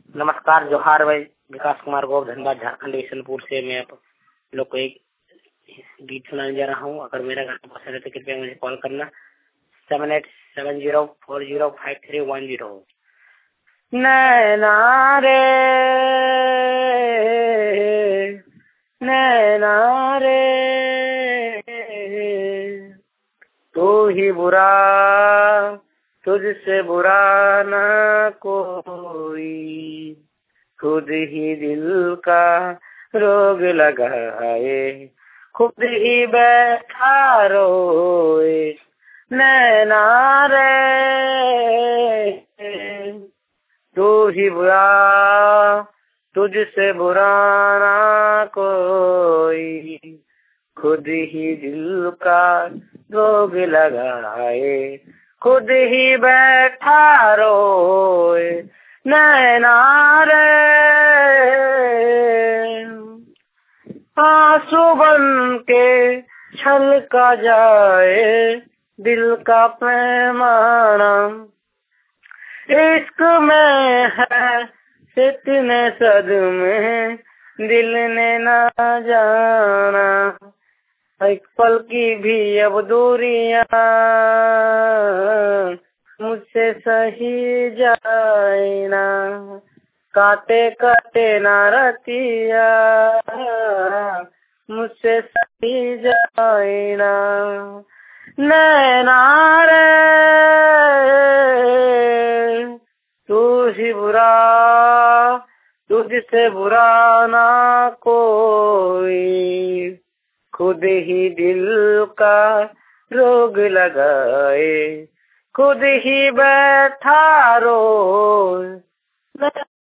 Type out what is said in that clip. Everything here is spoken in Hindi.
नमस्कार, जोहार भाई। विकास कुमार गौर, धनबाद, झारखंड, बिशनपुर से मैं आप लोग को एक गीत सुनाने जा रहा हूँ। अगर मेरा गाना पसंद है तो कृपया मुझे कॉल करना 7870405310। नैना रे नैना रे तू ही बुरा, तुझसे बुरा ना कोई, खुद ही दिल का रोग लगाए, खुद ही बैठा रोए। नैना रे तू ही बुरा, तुझसे बुरा ना कोई, खुद ही दिल का रोग लगाए, खुद ही बैठा रोए। नैना रे आंसू बन के छलका जाए दिल का पैमाना, इश्क में है कितने सदमे दिल ने ना जाना। एक पल की भी अब दूरियां मुझसे सही जाए ना, काटे काटे ना रतिया मुझसे सही जाए ना। नैना रे तू ही बुरा, तुझसे बुरा ना कोई, खुद ही दिल का रोग लगाए, खुद ही बैठा रोए।